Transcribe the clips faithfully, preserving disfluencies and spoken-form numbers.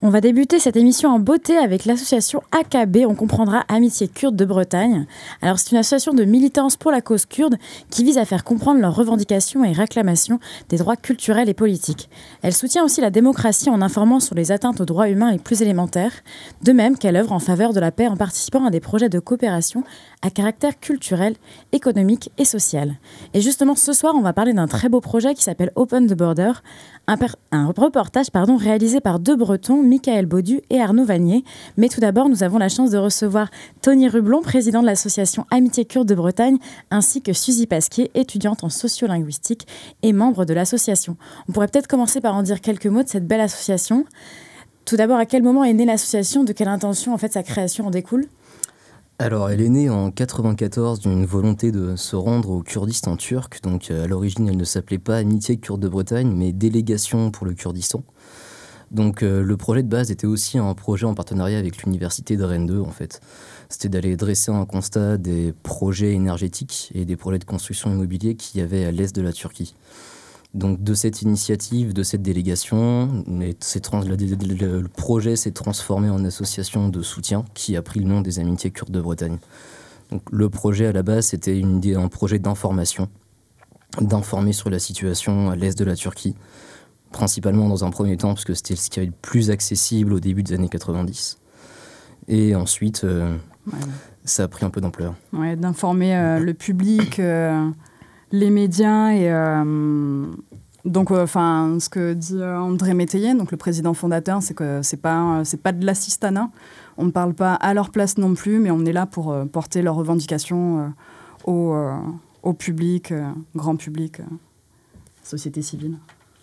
On va débuter cette émission en beauté avec l'association A K B, on comprendra Amitié Kurde de Bretagne. Alors c'est une association de militance pour la cause kurde qui vise à faire comprendre leurs revendications et réclamations des droits culturels et politiques. Elle soutient aussi la démocratie en informant sur les atteintes aux droits humains les plus élémentaires, de même qu'elle œuvre en faveur de la paix en participant à des projets de coopération à caractère culturel, économique et social. Et justement ce soir on va parler d'un très beau projet qui s'appelle Open the Border, un, per- un reportage pardon, réalisé par deux Bretons, Michael Baudu et Arnaud Vanier. Mais tout d'abord, nous avons la chance de recevoir Tony Rublon, président de l'association Amitié Kurde de Bretagne, ainsi que Suzy Pasquier, étudiante en sociolinguistique et membre de l'association. On pourrait peut-être commencer par en dire quelques mots de cette belle association. Tout d'abord, à quel moment est née l'association ? De quelle intention, en fait, sa création en découle ? Alors, elle est née en quatre-vingt-quatorze d'une volonté de se rendre au Kurdistan turc. Donc, à l'origine, elle ne s'appelait pas Amitié Kurde de Bretagne, mais Délégation pour le Kurdistan. Donc, euh, le projet de base était aussi un projet en partenariat avec l'université de Rennes deux, en fait. C'était d'aller dresser un constat des projets énergétiques et des projets de construction immobilier qu'il y avait à l'est de la Turquie. Donc, de cette initiative, de cette délégation, trans- le, le, le projet s'est transformé en association de soutien qui a pris le nom des Amitiés Kurdes de Bretagne. Donc, le projet, à la base, c'était une, un projet d'information, d'informer sur la situation à l'est de la Turquie, principalement dans un premier temps, parce que c'était ce qui avait le plus accessible au début des années quatre-vingt-dix. Et ensuite, euh, ouais. ça a pris un peu d'ampleur. Ouais, d'informer euh, le public... Euh... les médias et euh, donc enfin euh, ce que dit euh, André Métayer, donc le président fondateur, c'est que c'est pas euh, c'est pas de l'assistanat. On ne parle pas à leur place non plus, mais on est là pour euh, porter leurs revendications euh, au euh, au public, euh, grand public, euh, société civile.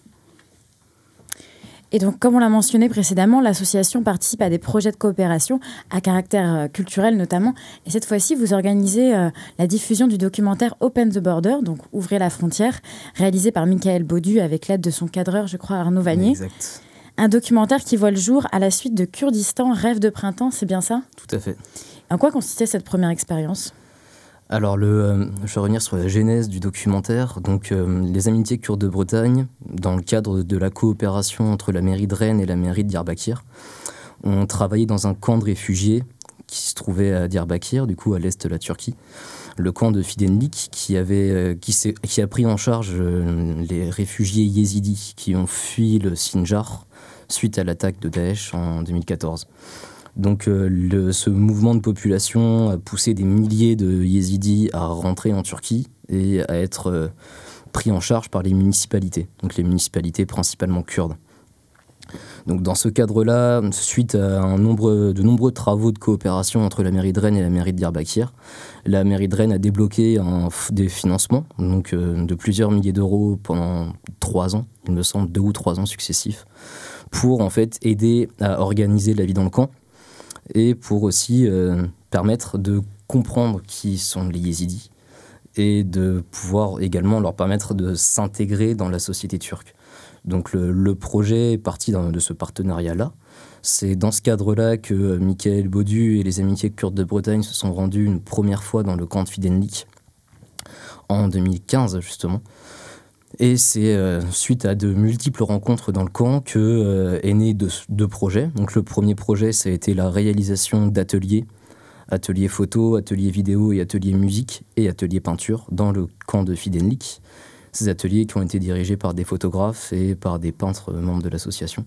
Et donc, comme on l'a mentionné précédemment, l'association participe à des projets de coopération à caractère euh, culturel notamment. Et cette fois-ci, vous organisez euh, la diffusion du documentaire Open the Border, donc Ouvrez la frontière, réalisé par Michael Baudu avec l'aide de son cadreur, je crois, Arnaud Vanier. Exact. Un documentaire qui voit le jour à la suite de Kurdistan, Rêve de printemps, c'est bien ça ? Tout à fait. En quoi consistait cette première expérience ? Alors, le, euh, je vais revenir sur la genèse du documentaire. Donc, euh, les Amitiés Kurdes de Bretagne, dans le cadre de la coopération entre la mairie de Rennes et la mairie de Diyarbakir, ont travaillé dans un camp de réfugiés qui se trouvait à Diyarbakir, du coup à l'est de la Turquie. Le camp de Fidenlik, qui, avait, euh, qui, s'est, qui a pris en charge euh, les réfugiés yézidis qui ont fui le Sinjar suite à l'attaque de Daesh en deux mille quatorze. Donc euh, le, ce mouvement de population a poussé des milliers de yézidis à rentrer en Turquie et à être euh, pris en charge par les municipalités, donc les municipalités principalement kurdes. Donc dans ce cadre-là, suite à un nombre, de nombreux travaux de coopération entre la mairie de Rennes et la mairie de Diyarbakir, la mairie de Rennes a débloqué un, des financements donc, euh, de plusieurs milliers d'euros pendant trois ans, il me semble deux ou trois ans successifs, pour en fait aider à organiser la vie dans le camp, et pour aussi euh, permettre de comprendre qui sont les yézidis et de pouvoir également leur permettre de s'intégrer dans la société turque. Donc le, le projet est parti de ce partenariat-là. C'est dans ce cadre-là que Michael Baudu et les Amitiés Kurdes de Bretagne se sont rendus une première fois dans le camp de Fidenlik en deux mille quinze justement. Et c'est euh, suite à de multiples rencontres dans le camp que euh, est né deux, deux projets. Donc le premier projet, ça a été la réalisation d'ateliers, ateliers photo, ateliers vidéo et ateliers musique et ateliers peinture dans le camp de Fidenlik. Ces ateliers qui ont été dirigés par des photographes et par des peintres membres de l'association.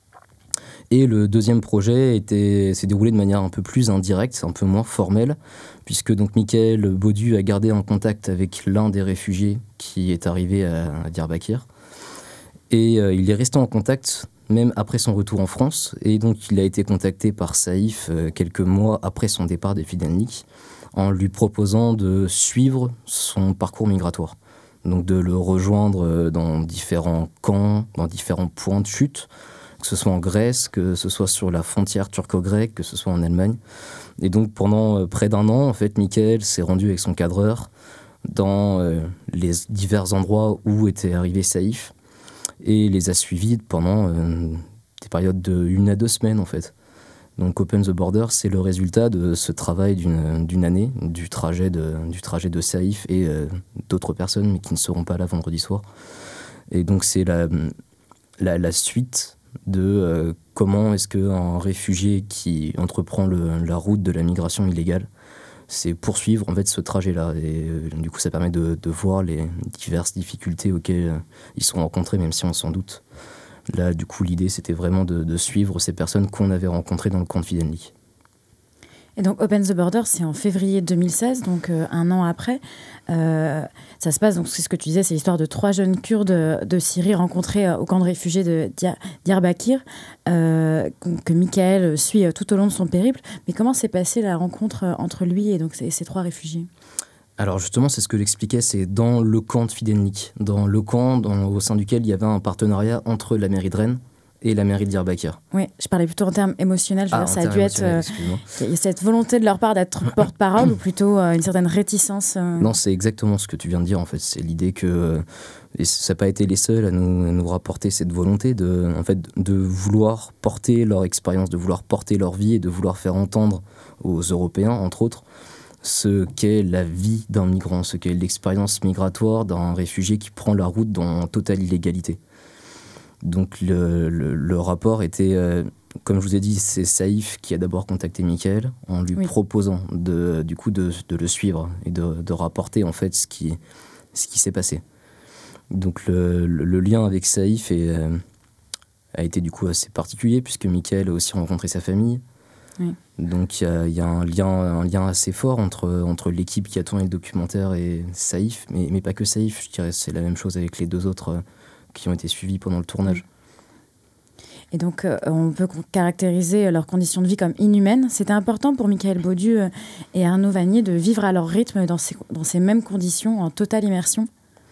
Et le deuxième projet était, s'est déroulé de manière un peu plus indirecte, un peu moins formelle, puisque donc Michael Baudu a gardé un contact avec l'un des réfugiés qui est arrivé à, à Diyarbakir. Et euh, il est resté en contact même après son retour en France. Et donc il a été contacté par Saïf euh, quelques mois après son départ de Fidenlik, en lui proposant de suivre son parcours migratoire. Donc de le rejoindre dans différents camps, dans différents points de chute, que ce soit en Grèce, que ce soit sur la frontière turco-grecque, que ce soit en Allemagne. Et donc pendant près d'un an, en fait, Michael s'est rendu avec son cadreur dans euh, les divers endroits où était arrivé Saïf et les a suivis pendant euh, des périodes de une à deux semaines en fait. Donc Open the Border, c'est le résultat de ce travail d'une, d'une année, du trajet de, du trajet de Saïf et euh, d'autres personnes, mais qui ne seront pas là vendredi soir. Et donc c'est la, la, la suite de euh, comment est-ce qu'un réfugié qui entreprend le, la route de la migration illégale, c'est poursuivre en fait ce trajet-là. Et euh, du coup, ça permet de, de voir les diverses difficultés auxquelles euh, ils sont rencontrés, même si on s'en doute. Là, du coup, l'idée, c'était vraiment de, de suivre ces personnes qu'on avait rencontrées dans le camp de Fidenlik. Et donc Open the Border, c'est en février deux mille seize, donc euh, un an après. Euh, ça se passe, donc c'est ce que tu disais, c'est l'histoire de trois jeunes Kurdes de Syrie rencontrés euh, au camp de réfugiés de Diyar- Diyarbakir, euh, que Michael suit euh, tout au long de son périple. Mais comment s'est passée la rencontre euh, entre lui et donc ces, ces trois réfugiés ? Alors justement, c'est ce que j'expliquais, c'est dans le camp de Fidenlik, dans le camp dans, au sein duquel il y avait un partenariat entre la mairie de Rennes et la mairie de Diyarbakir. Oui, je parlais plutôt en termes émotionnels. Je veux Ah, dire, ça a dû être euh, il y a cette volonté de leur part d'être porte-parole ou plutôt euh, une certaine réticence. Euh... Non, c'est exactement ce que tu viens de dire en fait. C'est l'idée que euh, et ça n'a pas été les seuls à nous, à nous rapporter cette volonté de, en fait, de vouloir porter leur expérience, de vouloir porter leur vie et de vouloir faire entendre aux Européens, entre autres, ce qu'est la vie d'un migrant, ce qu'est l'expérience migratoire d'un réfugié qui prend la route dans totale illégalité. Donc le, le, le rapport était, euh, comme je vous ai dit, c'est Saïf qui a d'abord contacté Michael en lui oui. proposant de, du coup de, de le suivre et de, de rapporter en fait ce qui, ce qui s'est passé. Donc le, le, le lien avec Saïf est, euh, a été du coup assez particulier puisque Michael a aussi rencontré sa famille. Oui. Donc il y, y a un lien, un lien assez fort entre, entre l'équipe qui a tourné le documentaire et Saïf, mais, mais pas que Saïf, je dirais c'est la même chose avec les deux autres euh, qui ont été suivis pendant le tournage. Et donc, euh, on peut caractériser leurs conditions de vie comme inhumaines. C'était important pour Michael Baudu euh, et Arnaud Vanier de vivre à leur rythme dans ces, dans ces mêmes conditions, en totale immersion.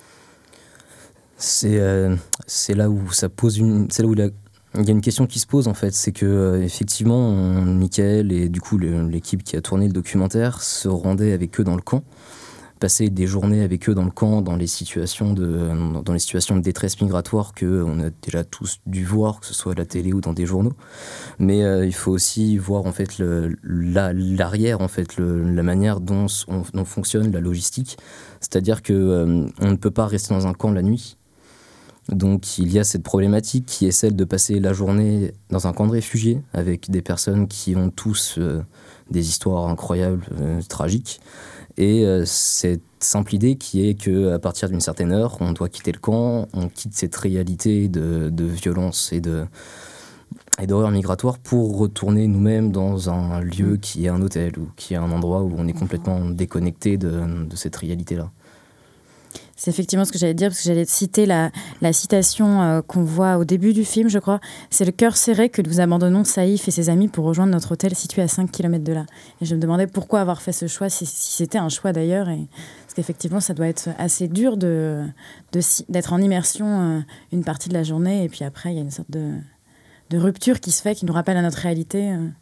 C'est, euh, c'est là où ça pose une... C'est là où la, il y a une question qui se pose, en fait. C'est que, euh, effectivement, on, Michael et du coup le, l'équipe qui a tourné le documentaire se rendaient avec eux dans le camp, passer des journées avec eux dans le camp, dans les situations de, dans les situations de détresse migratoire qu'on a déjà tous dû voir, que ce soit à la télé ou dans des journaux. Mais euh, il faut aussi voir en fait le, la, l'arrière, en fait, le, la manière dont, on, dont fonctionne la logistique. C'est-à-dire qu'on euh, ne peut pas rester dans un camp la nuit. Donc il y a cette problématique qui est celle de passer la journée dans un camp de réfugiés avec des personnes qui ont tous euh, des histoires incroyables, euh, tragiques. Et euh, cette simple idée qui est qu'à partir d'une certaine heure, on doit quitter le camp, on quitte cette réalité de, de violence et, de, et d'horreur migratoire pour retourner nous-mêmes dans un lieu qui est un hôtel ou qui est un endroit où on est complètement déconnecté de, de cette réalité-là. C'est effectivement ce que j'allais dire, parce que j'allais citer la, la citation euh, qu'on voit au début du film, je crois. C'est le cœur serré que nous abandonnons Saïf et ses amis pour rejoindre notre hôtel situé à cinq kilomètres de là. Et je me demandais pourquoi avoir fait ce choix, si, si c'était un choix d'ailleurs. Et, parce qu'effectivement, ça doit être assez dur de, de, d'être en immersion euh, une partie de la journée. Et puis après, il y a une sorte de, de rupture qui se fait, qui nous rappelle à notre réalité. Euh.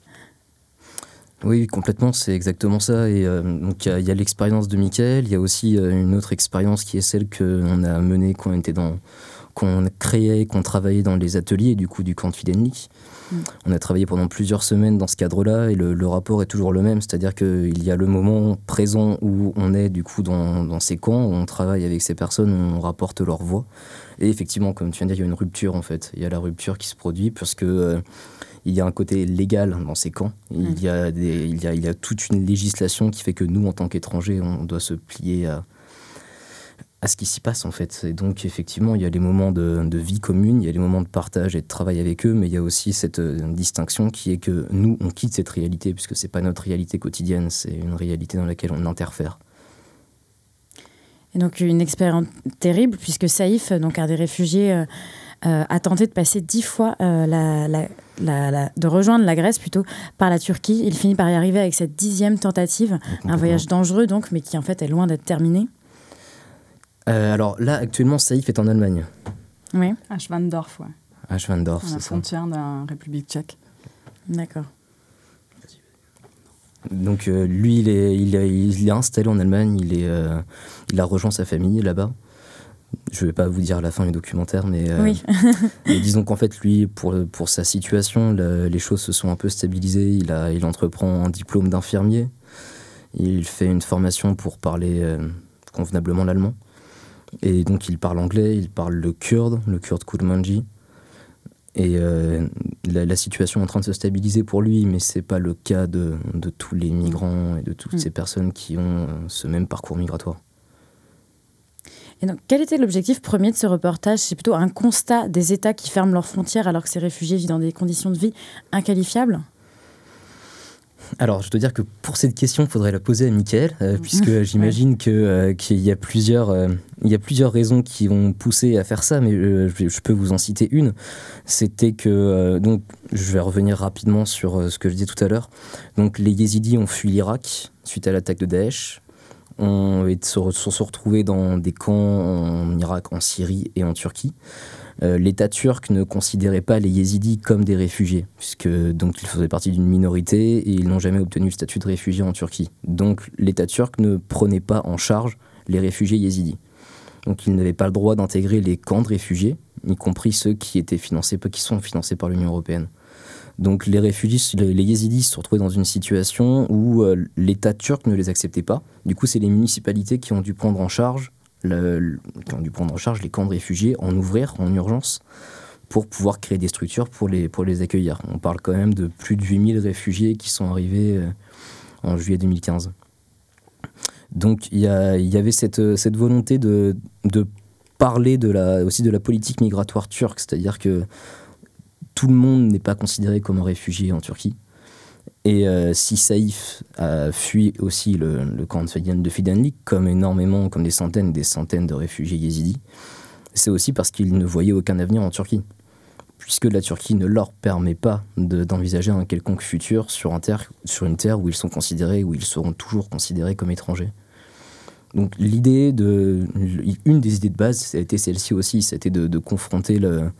Oui, complètement, c'est exactement ça. Et euh, donc il y, y a l'expérience de Michael, il y a aussi euh, une autre expérience qui est celle qu'on a menée quand on était dans, qu'on créait, qu'on travaillait dans les ateliers du coup du camp de Fidenlik. Mmh. On a travaillé pendant plusieurs semaines dans ce cadre-là et le, le rapport est toujours le même, c'est-à-dire qu'il y a le moment présent où on est du coup dans, dans ces camps, où on travaille avec ces personnes, où on rapporte leur voix. Et effectivement, comme tu viens de dire, il y a une rupture en fait. Il y a la rupture qui se produit parce que euh, il y a un côté légal dans ces camps. Il, mmh. y a des, il, y a, il y a toute une législation qui fait que nous, en tant qu'étrangers, on doit se plier à, à ce qui s'y passe, en fait. Et donc, effectivement, il y a les moments de, de vie commune, il y a les moments de partage et de travail avec eux, mais il y a aussi cette euh, distinction qui est que nous, on quitte cette réalité, puisque ce n'est pas notre réalité quotidienne, c'est une réalité dans laquelle on interfère. Et donc, une expérience terrible, puisque Saïf, donc un des réfugiés, euh, euh, a tenté de passer dix fois, euh, la, la, la, la, de rejoindre la Grèce plutôt, par la Turquie. Il finit par y arriver avec cette dixième tentative, un voyage dangereux donc, mais qui en fait est loin d'être terminé. Euh, alors là, actuellement, Saïf est en Allemagne. Oui. À Schwandorf, ouais. À Schwandorf, c'est ça. À la frontière de la République tchèque. D'accord. Donc euh, lui, il est, il, est, il est installé en Allemagne, il, est, euh, il a rejoint sa famille là-bas. Je ne vais pas vous dire la fin du documentaire, mais, euh, oui. mais disons qu'en fait, lui, pour, pour sa situation, la, les choses se sont un peu stabilisées. Il, a, il entreprend un diplôme d'infirmier. Il fait une formation pour parler euh, convenablement l'allemand. Et donc, il parle anglais, il parle le kurde, le kurde Kurmanji. Et euh, la, la situation est en train de se stabiliser pour lui, mais c'est pas le cas de, de tous les migrants et de toutes mmh. ces personnes qui ont euh, ce même parcours migratoire. Et donc, quel était l'objectif premier de ce reportage ? C'est plutôt un constat des États qui ferment leurs frontières alors que ces réfugiés vivent dans des conditions de vie inqualifiables ? Alors, je dois dire que pour cette question, il faudrait la poser à Mickaël, euh, puisque j'imagine ouais. que, euh, qu'il y a plusieurs, euh, il y a plusieurs raisons qui ont poussé à faire ça, mais euh, je, je peux vous en citer une. C'était que, euh, donc, je vais revenir rapidement sur euh, ce que je disais tout à l'heure. Donc, les Yézidis ont fui l'Irak suite à l'attaque de Daesh. On se, se, se retrouvés dans des camps en Irak, en Syrie et en Turquie. Euh, L'État turc ne considérait pas les Yézidis comme des réfugiés, puisque donc, ils faisaient partie d'une minorité et ils n'ont jamais obtenu le statut de réfugié en Turquie. Donc l'État turc ne prenait pas en charge les réfugiés yézidis. Donc ils n'avaient pas le droit d'intégrer les camps de réfugiés, y compris ceux qui, étaient financés, qui sont financés par l'Union européenne. Donc les réfugiés, les, les yézidis se sont retrouvés dans une situation où euh, l'État turc ne les acceptait pas. Du coup, c'est les municipalités qui ont dû prendre en charge Le, le, qui ont dû prendre en charge les camps de réfugiés, en ouvrir en urgence pour pouvoir créer des structures pour les, pour les accueillir. On parle quand même de plus de huit mille réfugiés qui sont arrivés euh, en juillet deux mille quinze. Donc il y, y avait cette, cette volonté de, de parler de la, aussi de la politique migratoire turque, c'est-à-dire que tout le monde n'est pas considéré comme un réfugié en Turquie. Et euh, si Saïf a fui aussi le, le camp de Fidanlik, comme énormément, comme des centaines et des centaines de réfugiés yézidis, c'est aussi parce qu'ils ne voyaient aucun avenir en Turquie, puisque la Turquie ne leur permet pas de, d'envisager un quelconque futur sur, un terre, sur une terre où ils sont considérés, où ils seront toujours considérés comme étrangers. Donc l'idée de, une des idées de base, ça a été celle-ci aussi, c'était de, de confronter le,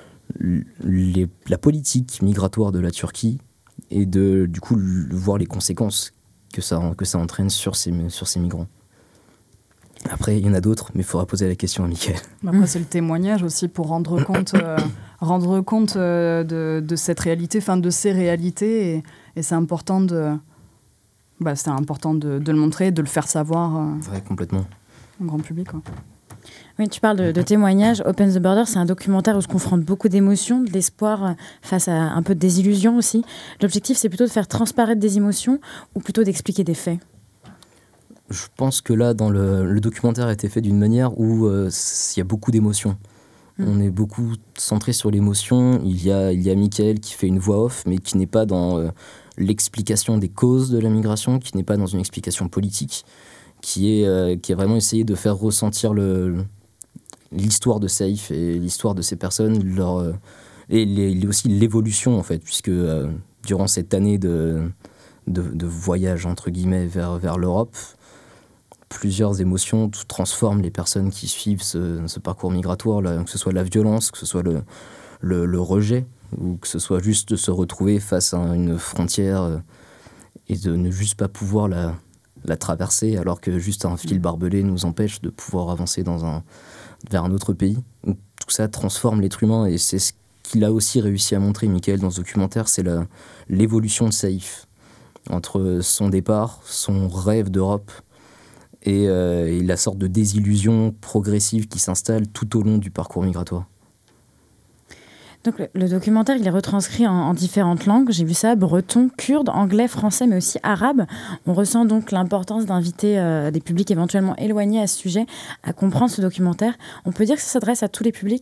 les, la politique migratoire de la Turquie et de, du coup, voir les conséquences que ça, que ça entraîne sur ces, sur ces migrants. Après, il y en a d'autres, mais il faudra poser la question à Mickaël. Après, c'est le témoignage aussi pour rendre compte, euh, rendre compte euh, de, de cette réalité, enfin de ces réalités, et, et c'est important de, bah, c'est important de, de le montrer, de le faire savoir euh, ouais, complètement. Au grand public, quoi. Oui, tu parles de, de témoignage. Open the Border, c'est un documentaire où se confrontent beaucoup d'émotions, de l'espoir face à un peu de désillusion aussi. L'objectif, c'est plutôt de faire transparaître des émotions ou plutôt d'expliquer des faits ? Je pense que là, dans le, le documentaire a été fait d'une manière où euh, il y a beaucoup d'émotions. Mmh. On est beaucoup centré sur l'émotion. Il y a, il y a Mickaël qui fait une voix off, mais qui n'est pas dans euh, l'explication des causes de la migration, qui n'est pas dans une explication politique, qui est, euh, qui a vraiment essayé de faire ressentir le... le l'histoire de Saïf et l'histoire de ces personnes, leur, euh, et les, aussi l'évolution, en fait, puisque euh, durant cette année de, de, de voyage, entre guillemets, vers, vers l'Europe, plusieurs émotions transforment les personnes qui suivent ce, ce parcours migratoire, là, que ce soit la violence, que ce soit le, le, le rejet, ou que ce soit juste de se retrouver face à une frontière euh, et de ne juste pas pouvoir la, la traverser, alors que juste un fil barbelé nous empêche de pouvoir avancer dans un vers un autre pays. Donc, tout ça transforme l'être humain et c'est ce qu'il a aussi réussi à montrer, Mickaël, dans ce documentaire, c'est la, l'évolution de Saïf entre son départ, son rêve d'Europe et, euh, et la sorte de désillusion progressive qui s'installe tout au long du parcours migratoire. Donc le, le documentaire, il est retranscrit en, en différentes langues. J'ai vu ça, breton, kurde, anglais, français, mais aussi arabe. On ressent donc l'importance d'inviter euh, des publics éventuellement éloignés à ce sujet à comprendre ce documentaire. On peut dire que ça s'adresse à tous les publics ?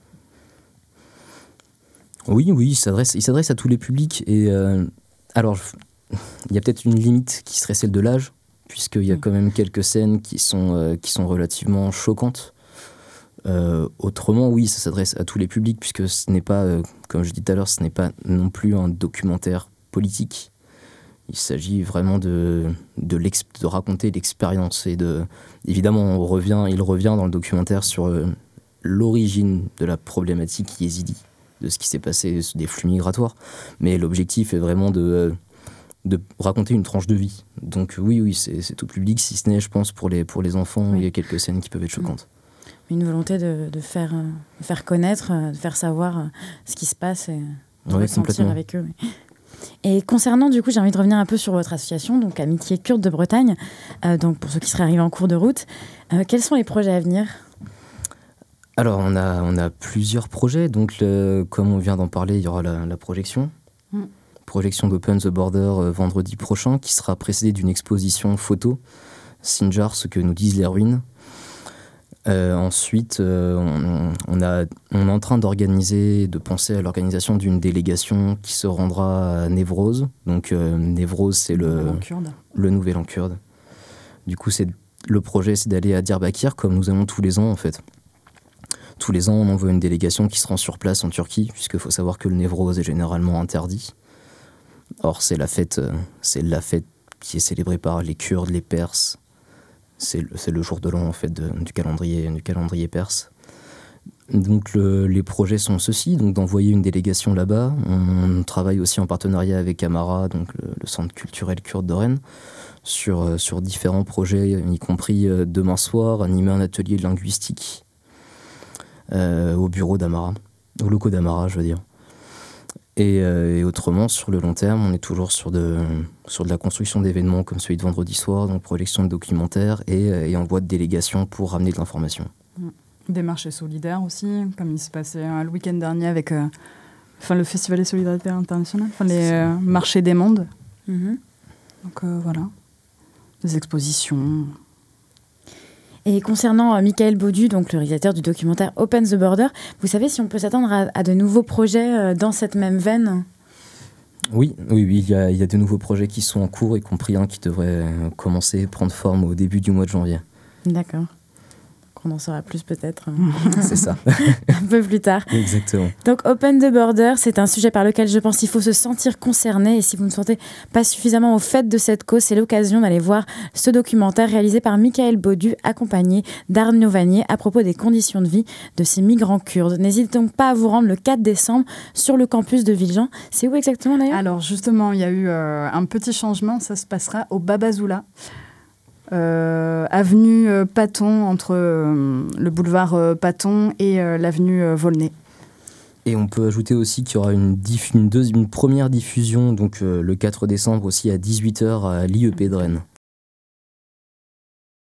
Oui, oui, il s'adresse, il s'adresse à tous les publics. Et euh, alors, il y a peut-être une limite qui serait celle de l'âge, puisqu'il y a quand même quelques scènes qui sont, euh, qui sont relativement choquantes. Euh, autrement, oui, ça s'adresse à tous les publics, puisque ce n'est pas, euh, comme je dis tout à l'heure, ce n'est pas non plus un documentaire politique. Il s'agit vraiment de, de, de raconter l'expérience. Et de, évidemment, on revient, il revient dans le documentaire sur euh, l'origine de la problématique yézidi, de ce qui s'est passé, des flux migratoires. Mais l'objectif est vraiment de, euh, de raconter une tranche de vie. Donc oui, oui, c'est, c'est tout public, si ce n'est, je pense, pour les, pour les enfants, oui. Il y a quelques scènes qui peuvent être choquantes. Une volonté de, de, faire, euh, de faire connaître, euh, de faire savoir euh, ce qui se passe et de ouais, ressentir avec eux. Oui. Et concernant, du coup, j'ai envie de revenir un peu sur votre association, donc Amitié Kurde de Bretagne, euh, donc pour ceux qui seraient arrivés en cours de route. Euh, quels sont les projets à venir ? Alors, on a, on a plusieurs projets. Donc, le, comme on vient d'en parler, il y aura la, la projection. Mm. Projection d'Open the Border euh, vendredi prochain, qui sera précédée d'une exposition photo, Sinjar, ce que nous disent les ruines. Euh, ensuite, euh, on, on, a, on est en train d'organiser, de penser à l'organisation d'une délégation qui se rendra à Névrose. Donc, euh, Névrose, c'est le, le Nouvel An kurde. Du coup, c'est, le projet, c'est d'aller à Diyarbakir, comme nous allons tous les ans, en fait. Tous les ans, on envoie une délégation qui se rend sur place en Turquie, puisqu'il faut savoir que le Névrose est généralement interdit. Or, c'est la fête, c'est la fête qui est célébrée par les Kurdes, les Perses. C'est le, c'est le jour de l'an en fait de, du calendrier du calendrier perse. Donc le, les projets sont ceux-ci, donc d'envoyer une délégation là-bas. On, on travaille aussi en partenariat avec Amara, donc le, le centre culturel kurde de Rennes, sur sur différents projets, y compris euh, demain soir animer un atelier de linguistique euh, au bureau d'Amara, aux locaux d'Amara, je veux dire. Et, euh, et autrement, sur le long terme, on est toujours sur de, sur de la construction d'événements comme celui de vendredi soir, donc projection de documentaires et, et envoi de délégations pour ramener de l'information. Des marchés solidaires aussi, comme il s'est passé euh, le week-end dernier avec euh, enfin, le Festival des Solidarités Internationales, enfin, les euh, marchés des mondes. Mm-hmm. Donc euh, voilà, des expositions. Et concernant euh, Michael Baudu, donc le réalisateur du documentaire Open the Border, vous savez si on peut s'attendre à, à de nouveaux projets euh, dans cette même veine ? Oui, oui, oui, il y a, il y a de nouveaux projets qui sont en cours, y compris un qui devrait commencer, prendre forme au début du mois de janvier. D'accord. On en saura plus peut-être. C'est ça. Un peu plus tard. Exactement. Donc Open the Border, c'est un sujet par lequel je pense qu'il faut se sentir concerné. Et si vous ne sentez pas suffisamment au fait de cette cause, c'est l'occasion d'aller voir ce documentaire réalisé par Michael Baudu, accompagné d'Arnaud Vanier, à propos des conditions de vie de ces migrants kurdes. N'hésitez donc pas à vous rendre le quatre décembre sur le campus de Villejean. C'est où exactement d'ailleurs ? Alors justement, il y a eu euh, un petit changement. Ça se passera au Babazoula. Euh, avenue euh, Paton, entre euh, le boulevard euh, Paton et euh, l'avenue euh, Volnay. Et on peut ajouter aussi qu'il y aura une, diff- une, deuxi- une première diffusion donc, euh, le quatre décembre aussi à dix-huit heures à l'I E P de Rennes.